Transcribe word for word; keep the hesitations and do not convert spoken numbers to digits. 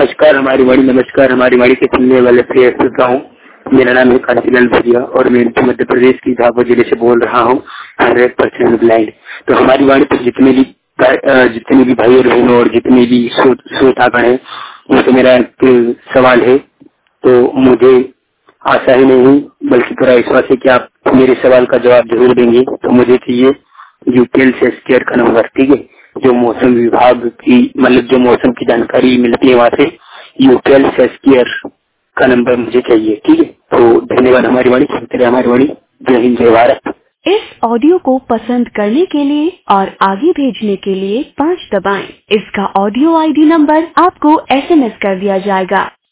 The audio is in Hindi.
नमस्कार हमारी वाणी, नमस्कार हमारी वाणी के सुनने वाले प्रिय श्रोताओं। मेरा नाम है कांशीलाल भैया और मैं मध्य प्रदेश की झाबुआ जिले से बोल रहा हूँ, हंड्रेड परसेंट ब्लाइंड। तो हमारी वाणी पर जितने भी जितने भी भाई और बहनों और जितने भी श्रोतागण हैं, उनसे मेरा एक सवाल है। तो मुझे आशा ही नहीं बल्कि पूरा विश्वास है कि आप मेरे सवाल का जवाब जरूर देंगे। तो मुझे चाहिए यूपीएल सेस केयर का नंबर, ठीक है, जो मौसम विभाग की मतलब जो मौसम की जानकारी मिलती है वहाँ से, यूपीएल सेस केयर का नंबर मुझे चाहिए, ठीक है। तो धन्यवाद हमारी वाणी, सुनते रहे हमारी वाणी। जय हिंद, जय भारत। इस ऑडियो को पसंद करने के लिए और आगे भेजने के लिए पाँच दबाएं। इसका ऑडियो आईडी नंबर आपको एसएमएस कर दिया जाएगा।